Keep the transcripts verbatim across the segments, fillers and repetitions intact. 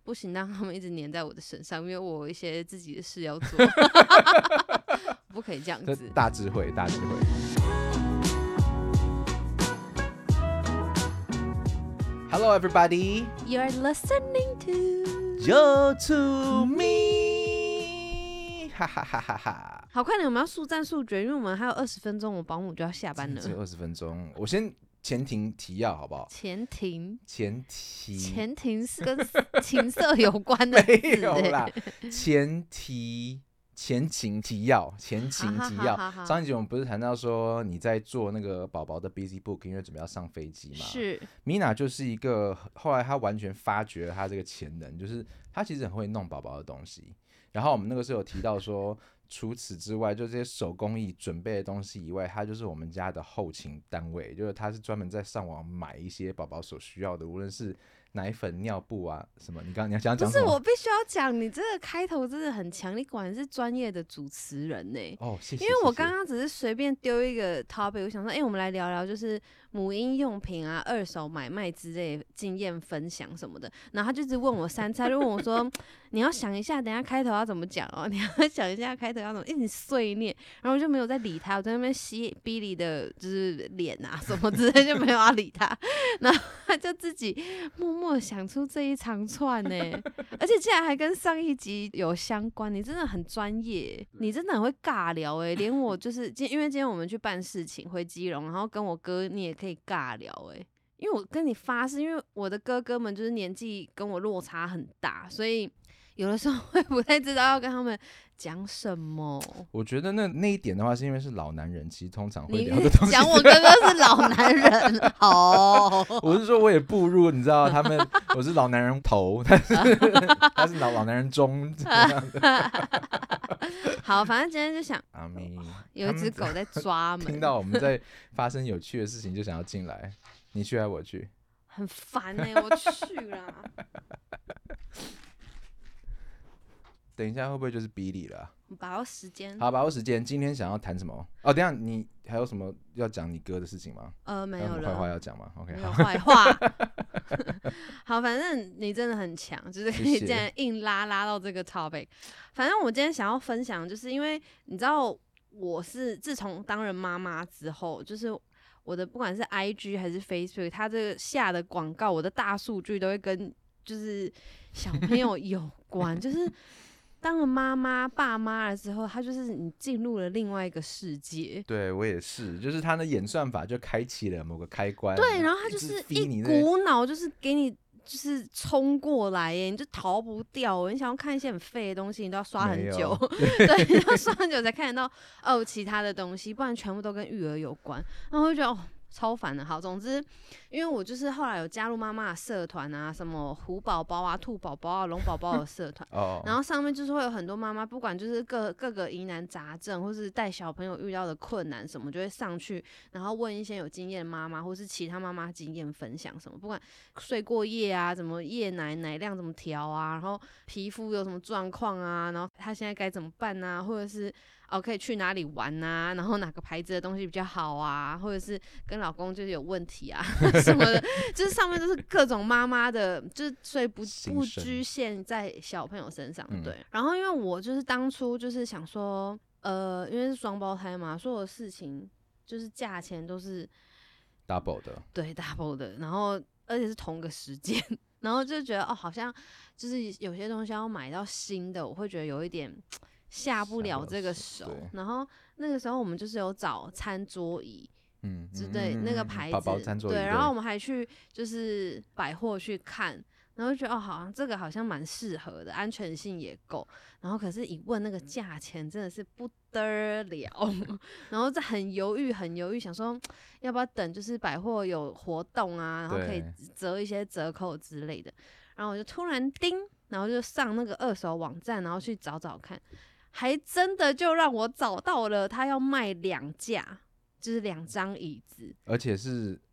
不行让他们一直黏在我的身上，因为我有一些自己的事要做。不可以这样子。 大智慧，大智慧。Hello, everybody. You're listening to You to me. 哈哈哈哈哈。 好，快点，我们要速战速决，因为我们还有二十分钟，我保姆就要下班了。 只有二十分钟，我先前庭提要好不好？ 前庭， 前提， 前庭是跟情色有关的字、欸， 没有啦。前提。前情提要，前情提要。 好好好好上一集我们不是谈到说你在做那个宝宝的 busy book， 因为准备要上飞机嘛。 是。 Mina 就是一个后来她完全发掘了她这个潜能，就是她其实很会弄宝宝的东西。然后我们那个时候有提到说，除此之外，就这些手工艺准备的东西以外，她就是我们家的后勤单位，就是她是专门在上网买一些宝宝所需要的，无论是奶粉、尿布啊什么。你刚刚你要讲讲什么？ 不是，我必须要讲，你这个开头真的很强，你果然是专业的主持人呢、欸。 哦，谢谢。 因为我刚刚只是随便丢一个 topic， 我想说，哎、欸，我们来聊聊就是母婴用品啊、二手买卖之类经验分享什么的。然后他就一直问我三菜，就问我说，你要想一下，等一下开头要怎么讲哦，你要想一下开头要怎么，一直碎念，然后我就没有再理他，我在那边吸 Billy 的就是脸啊什么之类，就没有要理他。然后他就自己默默想出这一长串呢、欸，而且竟然还跟上一集有相关，你真的很专业，你真的很会尬聊哎、欸，连我就是今因为今天我们去办事情回基隆，然后跟我哥你也可以尬聊哎、欸，因为我跟你发誓，因为我的哥哥们就是年纪跟我落差很大，所以有的时候会不太知道要跟他们讲什么。 我觉得那那一点的话，是因为是老男人，其实通常会你聊的东西。 讲我哥哥是老男人，好， 我是说我也步入，你知道他们，我是老男人头，但是他是老老男人中这样的。 好，反正今天就想， 阿咪， 有一只狗在抓门， 听到我们在发生有趣的事情就想要进来，你去还是我去？ 很烦哎、欸，我去啦。 等一下会不会就是 Billy 了、啊？ 把握时间。 好，把握时间。今天想要谈什么？哦，等一下你还有什么要讲你哥的事情吗？ 呃，没有了。 还有什么坏话要讲吗 ？OK， 没有坏话。好，反正你真的很强，就是可以这样硬拉拉到这个 topic。反正我今天想要分享，就是因为你知道我是自从当人妈妈之后，就是我的不管是 I G 还是 Facebook， 它这个下的广告，我的大数据都会跟就是小朋友有关，就是当了妈妈、爸妈了之后，他就是你进入了另外一个世界。 对我也是，就是他的演算法就开启了某个开关。 对，然后他就是一股脑就是给你就是冲过来耶，你就逃不掉。你想要看一些很废的东西，你都要刷很久，对，你要刷很久才看得到哦其他的东西，不然全部都跟育儿有关。然后我就觉得哦。超烦的。好，总之，因为我就是后来有加入妈妈的社团啊，什么虎宝宝啊、兔宝宝啊、龙宝宝的社团， 哦， 然后上面就是会有很多妈妈，不管就是各各个疑难杂症，或是带小朋友遇到的困难什么，就会上去，然后问一些有经验的妈妈，或是其他妈妈经验分享什么，不管睡过夜啊，怎么夜奶奶量怎么调啊，然后皮肤有什么状况啊，然后她现在该怎么办啊，或者是。哦，可以去哪里玩啊？然后哪个牌子的东西比较好啊？或者是跟老公就是有问题啊什么的，就是上面都是各种妈妈的，就是所以不不局限在小朋友身上，对。嗯、然后因为我就是当初就是想说，呃，因为是双胞胎嘛，所有的事情就是价钱都是 double 的， 对 double 的，然后而且是同个时间，然后就觉得哦，好像就是有些东西要买到新的，我会觉得有一点。下不了这个手，然后那个时候我们就是有找餐桌椅，嗯，对，那个牌子， 宝宝餐桌椅， 对，然后我们还去就是百货去看，然后就觉得哦，好像这个好像蛮适合的，安全性也够，然后可是一问那个价钱真的是不得了，然后在很犹豫，很犹豫，想说要不要等就是百货有活动啊，然后可以折一些折扣之类的，然后我就突然叮，然后就上那个二手网站，然后去找找看。还真的就让我找到了，他要卖两架，就是两张椅子， 而且是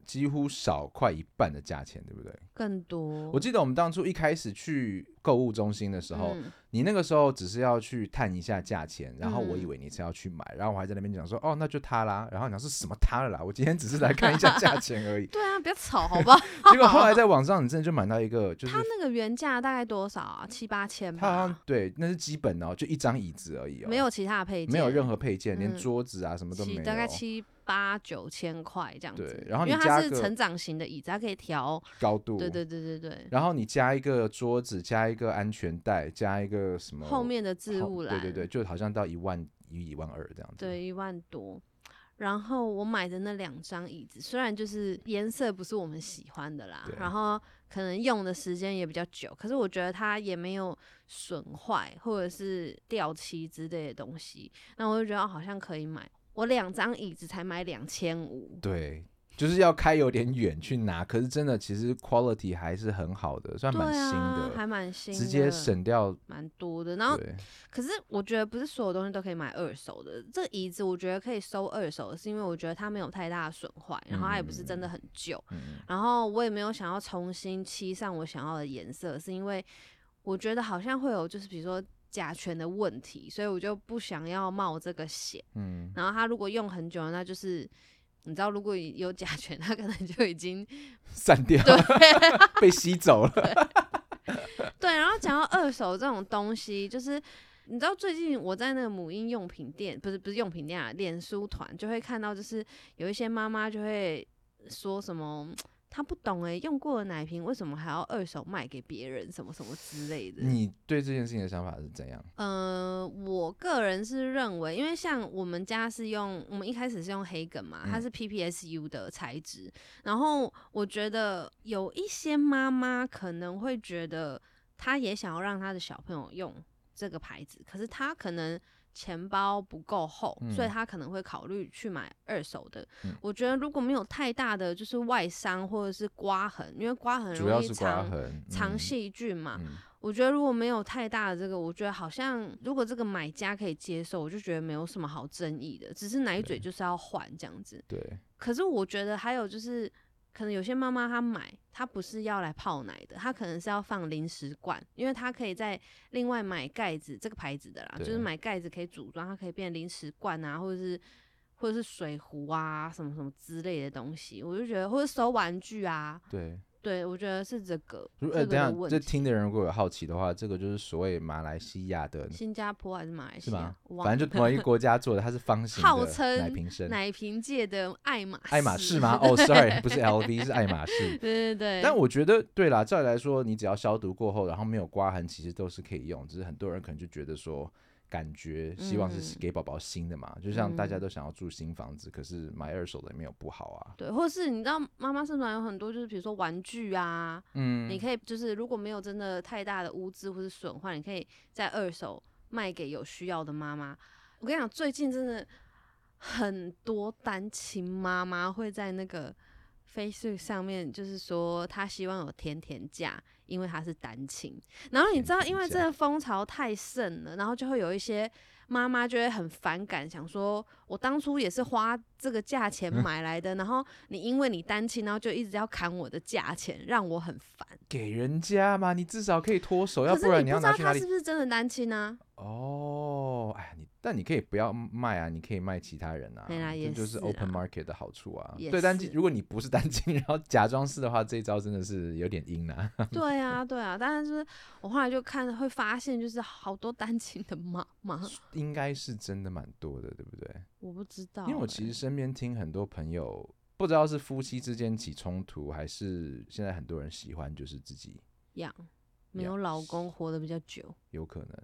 几乎少快一半的价钱，对不对？ 更多。 我记得我们当初一开始去购物中心的时候，嗯、你那个时候只是要去探一下价钱，然后我以为你是要去买，嗯、然后我还在那边讲说，哦，那就它啦。然后你讲是什么它了啦？我今天只是来看一下价钱而已。 对啊，不要吵好不好？ 结果后来在网上，你真的就买到一个，就是它那个原价大概多少啊？七八千吧。 它好像对，那是基本哦，就一张椅子而已哦， 没有其他的配件， 没有任何配件，嗯、连桌子啊什么都没有， 大概七八九千块这样子。 对，然后你因为它是成长型的椅子，它可以调高度。 对对对对对。 然后你加一个桌子，加一个安全带，加一个什么后面的置物篮， 对对对，就好像到一万一、一万二这样子。 对，一万多。然后我买的那两张椅子，虽然就是颜色不是我们喜欢的啦，然后可能用的时间也比较久，可是我觉得它也没有损坏或者是掉漆之类的东西，那我就觉得好像可以买。我两张椅子才买两千五， 对，就是要开有点远去拿，可是真的其实 quality 还是很好的，算蛮新的， 啊、还蛮新的， 直接省掉蛮多的。然后，可是我觉得不是所有东西都可以买二手的。这个椅子我觉得可以收二手的，是因为我觉得它没有太大的损坏，然后它也不是真的很旧，嗯、然后我也没有想要重新漆上我想要的颜色，是因为我觉得好像会有就是比如说甲醛的问题，所以我就不想要冒这个险。嗯，然后它如果用很久，那就是你知道，如果有甲醛，它可能就已经散掉了，被吸走了。 对, 对，然后讲到二手这种东西，就是你知道最近我在那个母婴用品店，不是不是用品店啊，脸书团就会看到，就是有一些妈妈就会说什么。他不懂哎、欸，用过的奶瓶为什么还要二手卖给别人，什么什么之类的。 你对这件事情的想法是怎样？ 呃，我个人是认为，因为像我们家是用，我们一开始是用黑梗嘛，它是 P P S U 的材质、嗯，然后我觉得有一些妈妈可能会觉得，她也想要让她的小朋友用这个牌子，可是她可能钱包不够厚、嗯，所以他可能会考虑去买二手的、嗯。我觉得如果没有太大的就是外伤或者是刮痕，因为刮痕容易藏藏细菌嘛、嗯。我觉得如果没有太大的这个，我觉得好像如果这个买家可以接受，我就觉得没有什么好争议的，只是奶嘴就是要换这样子。 对。 可是我觉得还有就是。可能有些妈妈她买，她不是要来泡奶的，她可能是要放零食罐，因为她可以再另外买盖子，这个牌子的啦，就是买盖子可以组装，它可以变零食罐啊，或者是或者是水壶啊，什么什么之类的东西，我就觉得或者收玩具啊， 对。 对，我觉得是这个。 如果、呃、等一下，这听的人如果有好奇的话，这个就是所谓马来西亚的， 新加坡还是马来西亚？ 是吗？反正就同一个国家做的，它是方形的号称奶瓶身， 奶瓶界的爱马仕。 爱马仕吗？哦、oh, ，sorry， 不是 L V， 是爱马仕。 对对对。 但我觉得，对啦，照理来说，你只要消毒过后，然后没有刮痕，其实都是可以用。只是很多人可能就觉得说。感觉希望是给宝宝新的嘛、嗯，就像大家都想要住新房子，嗯、可是买二手的也没有不好啊。 对，或是你知道妈妈身上有很多，就是比如说玩具啊，嗯，你可以就是如果没有真的太大的污渍或是损坏，你可以在二手卖给有需要的妈妈。我跟你讲，最近真的很多单亲妈妈会在那个 Facebook 上面，就是说她希望有甜甜价。因为他是单亲，然后你知道，因为这个风潮太盛了，然后就会有一些妈妈就会很反感，想说我当初也是花这个价钱买来的，嗯、然后你因为你单亲，然后就一直要砍我的价钱，让我很烦。 给人家嘛，你至少可以脱手，要不然你要拿去哪里？ 可是你不知道他是不是真的单亲啊？ 哦，哎，你但你可以不要卖啊，你可以卖其他人啊，这就是 open market 的好处啊。对，但如果你不是单亲，然后假装是的话，这一招真的是有点阴啊。 对啊，对啊，但是我后来就看会发现，就是好多单亲的妈妈， 应该是真的蛮多的，对不对？ 我不知道、欸， 因为我其实身边听很多朋友，不知道是夫妻之间起冲突，还是现在很多人喜欢就是自己养，没有老公活得比较久， 有可能。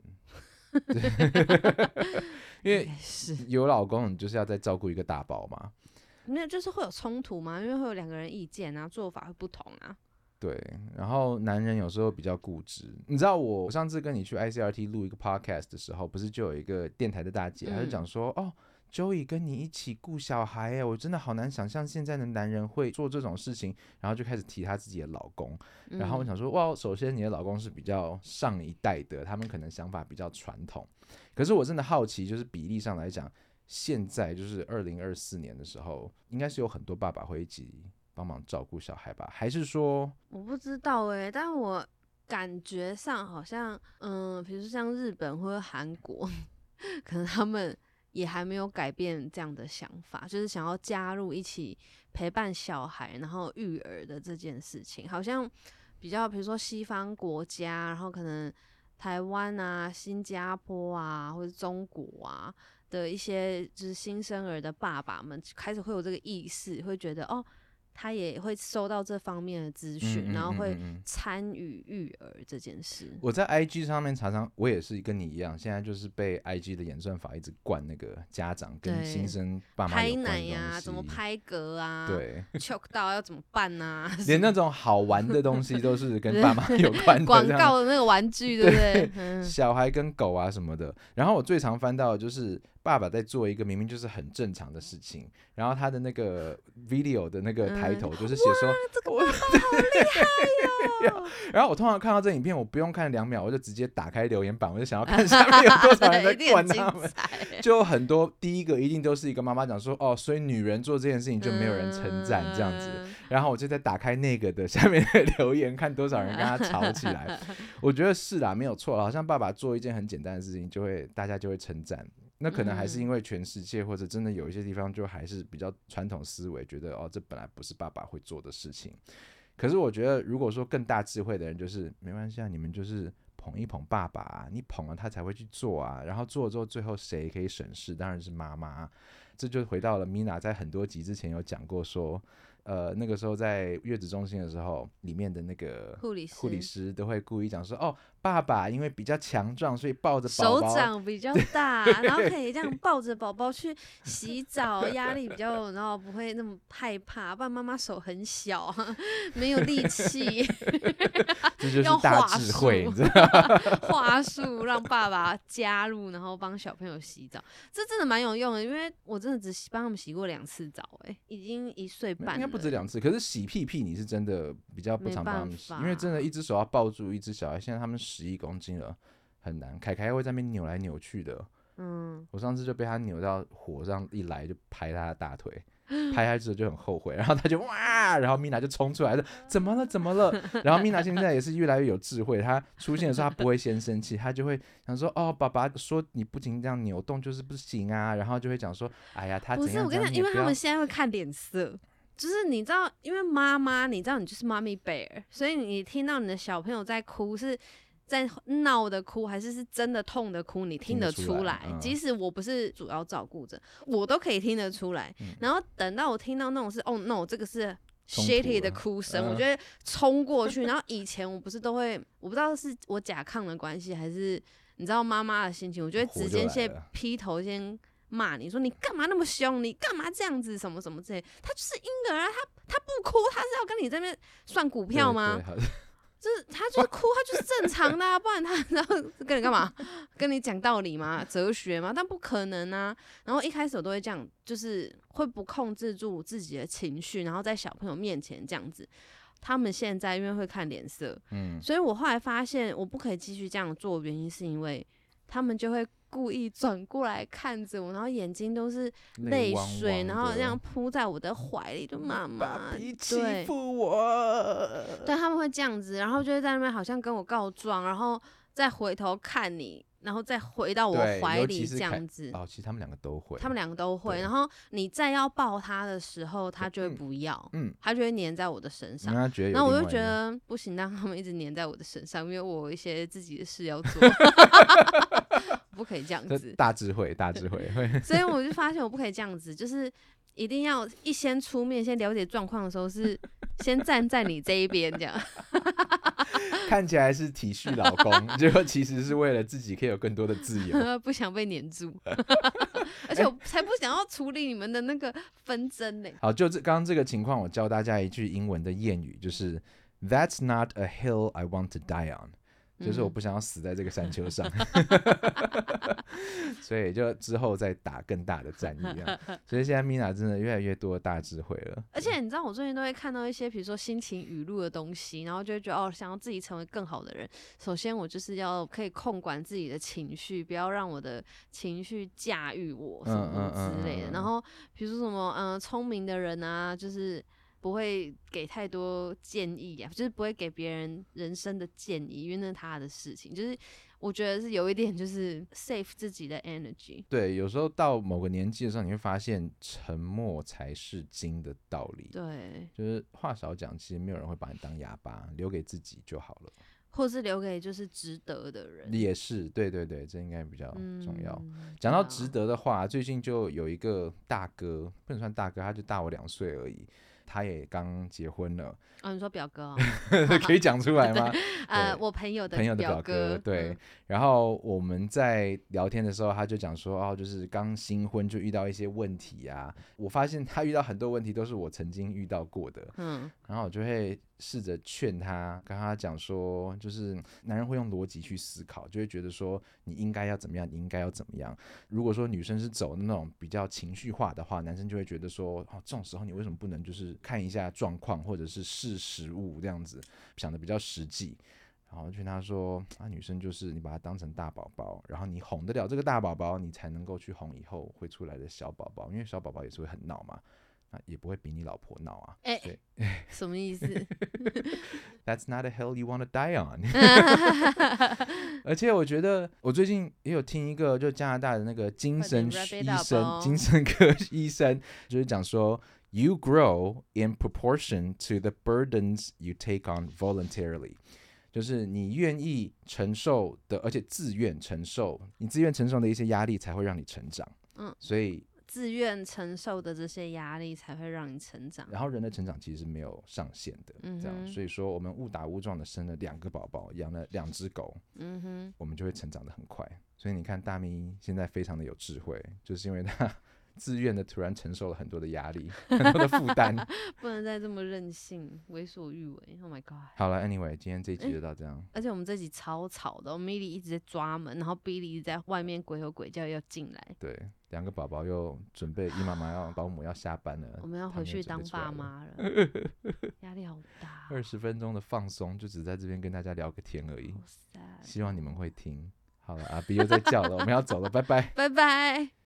因为有老公，你就是要再照顾一个大宝嘛。 没有，就是会有冲突嘛，因为会有两个人意见啊，做法会不同啊。 对，然后男人有时候比较固执。你知道我上次跟你去 I C R T 录一个 podcast 的时候，不是就有一个电台的大姐，她、嗯、就讲说，哦 ，Joey 跟你一起顾小孩耶，我真的好难想象现在的男人会做这种事情。然后就开始提她自己的老公，嗯、然后我想说，哇，首先你的老公是比较上一代的，他们可能想法比较传统。可是我真的好奇，就是比例上来讲，现在就是二零二四年的时候，应该是有很多爸爸会一起帮忙照顾小孩吧？还是说我不知道哎、欸，但我感觉上好像，嗯，比如说像日本或者韩国，可能他们也还没有改变这样的想法，就是想要加入一起陪伴小孩，然后育儿的这件事情，好像比较，比如说西方国家，然后可能台湾啊、新加坡啊，或者中国啊的一些就是新生儿的爸爸们，开始会有这个意识，会觉得哦。他也会收到这方面的资讯， 嗯嗯嗯嗯嗯然后会参与育儿这件事。 我在 I G 上面常常，我也是跟你一样，现在就是被 I G 的演算法一直灌那个家长跟新生爸妈有关的东西， 拍奶呀、啊，怎么拍嗝啊， 对 ，choke 到要怎么办啊， 连那种好玩的东西都是跟爸妈有关的， 广告的那个玩具，对不对？ 对小孩跟狗啊什么的。然后我最常翻到的就是爸爸在做一个明明就是很正常的事情，然后他的那个 video 的那个抬头就是写说， 嗯、这个爸爸好厉害哦。 然后我通常看到这影片，我不用看两秒，我就直接打开留言板，我就想要看下面有多少人在灌他们。就很多，第一个一定都是一个妈妈讲说，哦，所以女人做这件事情就没有人称赞这样子。嗯、然后我就再打开那个的下面的留言，看多少人跟他吵起来。我觉得是啦，没有错，好像爸爸做一件很简单的事情，就会大家就会称赞。那可能还是因为全世界或者真的有一些地方就还是比较传统思维，觉得哦，这本来不是爸爸会做的事情。可是我觉得如果说更大智慧的人，就是没关系啊，你们就是捧一捧爸爸啊，你捧了他才会去做啊，然后做了之后最后谁可以省事，当然是妈妈。这就回到了 Mina 在很多集之前有讲过说，呃，那个时候在月子中心的时候，里面的那个护理师护理师都会故意讲说，哦，爸爸因为比较强壮，所以抱着宝宝手掌比较大，然后可以这样抱着宝宝去洗澡，压力比较，然后不会那么害怕。不然妈妈手很小，没有力气。 这就是大智慧，你知道吗？ 话术让爸爸加入，然后帮小朋友洗澡，这真的蛮有用的。因为我真的只帮他们洗过两次澡，哎，已经一岁半了， 应该不止两次。可是洗屁屁你是真的比较不常帮他们洗，因为真的一只手要抱住一只小孩，现在他们十一公斤了，很难。凯凯会在那边扭来扭去的，嗯，我上次就被他扭到火上一来就拍他的大腿。拍开之后就很后悔，然后他就哇，然后 Mina 就冲出来说怎么了怎么了，然后 Mina 现在也是越来越有智慧，他出现的时候他不会先生气，他就会想说哦，爸爸说你不停这样扭动就是不行啊，然后就会讲说哎呀他怎样怎样， 不是我跟你讲，因为他们现在会看脸色，就是你知道，因为妈妈你知道你就是妈咪 bear， 所以你听到你的小朋友在哭是在闹的哭还是是真的痛的哭，你听得出来。 听得出来嗯、 即使我不是主要照顾者，我都可以听得出来。嗯、然后等到我听到那种是哦 no， 这个是 shitty 的哭声，嗯、我就会冲过去。然后以前我不是都会，我不知道是我甲亢的关系，还是你知道妈妈的心情，我就会直接先劈头先骂你说你干嘛那么凶，你干嘛这样子什么什么之类。他就是婴儿啊，他他不哭，他是要跟你这边算股票吗？就是他就是哭，他就是正常的啊，不然他然后跟你干嘛？跟你讲道理吗？哲学吗？但不可能啊。然后一开始我都会这样，就是会不控制住自己的情绪，然后在小朋友面前这样子。他们现在因为会看脸色，嗯，所以我后来发现我不可以继续这样做，原因是因为他们就会故意转过来看着我，然后眼睛都是泪水，然后这样扑在我的怀里，就妈妈， 对，欺负我， 对，他们会这样子，然后就会在那边好像跟我告状，然后再回头看你，然后再回到我怀里这样子。 哦，其实他们两个都会， 他们两个都会。然后你再要抱他的时候，他就会不要，嗯，他就会黏在我的身上。然后我就觉得不行，让他们一直黏在我的身上，因为我有一些自己的事要做。不可以这样子， 大智慧，大智慧。 所以我就发现我不可以这样子，就是一定要一先出面，先了解状况的时候是先站在你这一边，这样。 看起来是体恤老公，结果其实是为了自己可以有更多的自由， 不想被黏住，而且我才不想要处理你们的那个纷争呢。 好，就这刚刚这个情况，我教大家一句英文的谚语，就是 That's not a hill I want to die on。就是我不想要死在这个山丘上，所以就之后再打更大的战役啊。所以现在 Mina 真的越来越多的大智慧了。 而且你知道，我最近都会看到一些比如说心情语录的东西，然后就会觉得哦，想要自己成为更好的人。首先，我就是要可以控管自己的情绪，不要让我的情绪驾驭我什么之类的。然后，比如说什么嗯，聪明的人啊，就是。 不会给太多建议啊，就是不会给别人人生的建议，因为那是他的事情。就是我觉得是有一点就是 save 自己的 energy。 对，有时候到某个年纪的时候，你会发现沉默才是金的道理。 对， 就是话少讲，其实没有人会把你当哑巴，留给自己就好了。 或是留给就是值得的人。 也是，对对对，这应该比较重要。讲、 嗯、 到值得的话，最近就有一个大哥，不能算大哥，他就大我两岁而已。他也刚结婚了。 哦，你说表哥哦？ 可以讲出来吗？ 呃，我朋友的朋友的表哥，对、 嗯。 然后我们在聊天的时候，他就讲说，哦，就是刚新婚就遇到一些问题啊。我发现他遇到很多问题都是我曾经遇到过的，嗯，然后我就会试着劝他，跟他讲说，就是男人会用逻辑去思考，就会觉得说你应该要怎么样，你应该要怎么样。如果说女生是走那种比较情绪化的话，男生就会觉得说，哦，这种时候你为什么不能就是看一下状况，或者是试食物这样子，想的比较实际。然后劝他说，啊，女生就是你把她当成大宝宝，然后你哄得了这个大宝宝，你才能够去哄以后会出来的小宝宝，因为小宝宝也是会很闹嘛，那也不会比你老婆闹啊。 哎、欸，什么意思 ？That's not a hill you want to die on 。而且我觉得，我最近也有听一个就加拿大的那个精神医生、精神科医生，就是讲说。You grow in proportion to the burdens you take on voluntarily， 就是你愿意承受的，而且自愿承受，你自愿承受的一些压力才会让你成长。嗯，所以自愿承受的这些压力才会让你成长。 然后人的成长其实是没有上限的，嗯、这样，所以说我们误打误撞的生了两个宝宝，养了两只狗，嗯哼，我们就会成长得很快。所以你看大咪现在非常的有智慧，就是因为他。自愿的突然承受了很多的压力，很多的负担， 不能再这么任性、为所欲为。Oh my god！ 好了 ，Anyway， 今天这一集就到这样。欸、 而且我们这集超吵的，我们 Milly 一直在抓门，然后 Billy 一直在外面鬼吼鬼叫要进来。 对，两个宝宝又准备，姨妈妈要保姆要下班了， 我们要回去当爸妈了，压力好大。 二十分钟的放松，就只在这边跟大家聊个天而已。希望你们会听。好了，阿 B 又在叫了，我们要走了，拜拜， 拜拜。